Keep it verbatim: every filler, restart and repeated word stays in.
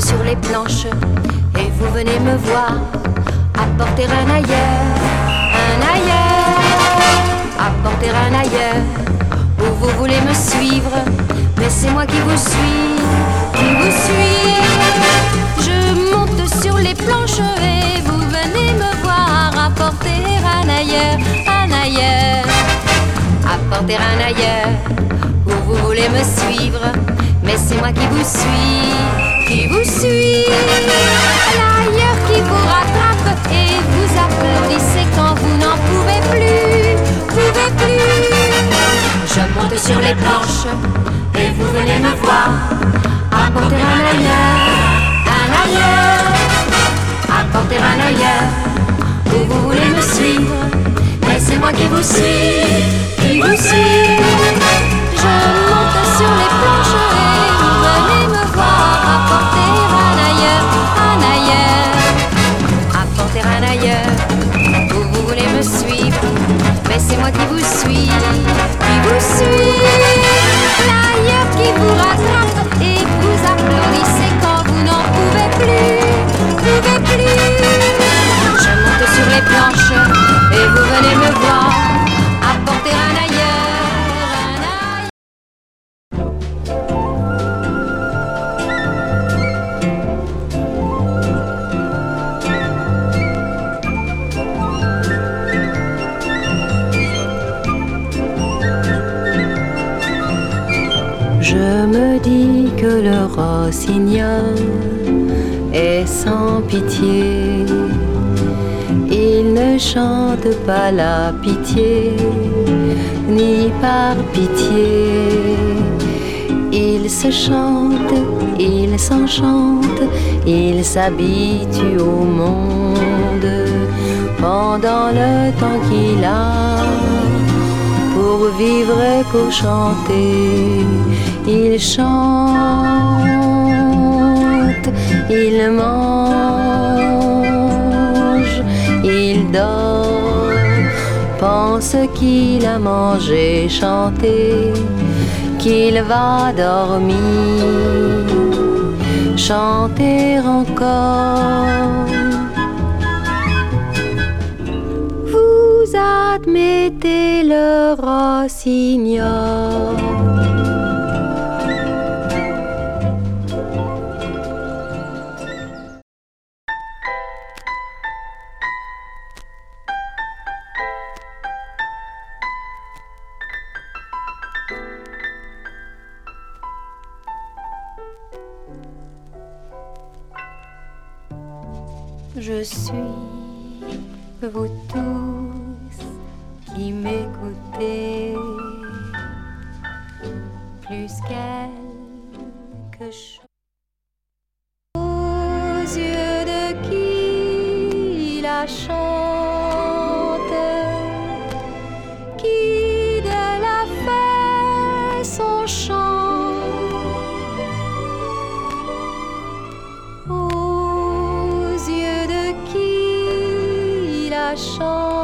sur les planches et vous venez me voir apporter un ailleurs, un ailleurs, apporter un ailleurs où vous voulez me suivre, mais c'est moi qui vous suis, qui vous suis. Je monte sur les planches et vous venez me voir apporter un ailleurs, un ailleurs, apporter un ailleurs où vous voulez me suivre, mais c'est moi qui vous suis, qui vous suis. L'ailleurs qui vous rattrape et vous applaudissez quand vous n'en pouvez plus, pouvez plus. Je monte sur les planches et vous venez me voir apporter un ailleurs, un ailleurs, apporter un ailleurs où vous voulez me suivre, mais c'est moi qui vous suis, qui vous suis. Je monte sur les planches et vous venez me voir apporter un ailleurs, un ailleurs, apporter un ailleurs où vous voulez me suivre, mais c'est moi qui vous suis, qui vous suis. L'ailleurs qui vous rattrape et vous applaudissez quand vous n'en pouvez plus, pouvez plus. Je monte sur les planches et vous venez me voir apporter un ailleurs, un ailleurs. Je me dis que le rossignol est sans pitié. Il ne chante pas la pitié, ni par pitié. Il se chante, il s'enchante, il s'habitue au monde pendant le temps qu'il a pour vivre et pour chanter. Il chante, il mange, il dort, pense qu'il a mangé, chanté, qu'il va dormir, chanter encore. Vous admettez le rossignol. Je suis vous tous qui m'écoutez, plus quelque chose aux yeux de qui la chante, qui de la fait son chant. Aux yeux de qui la chante.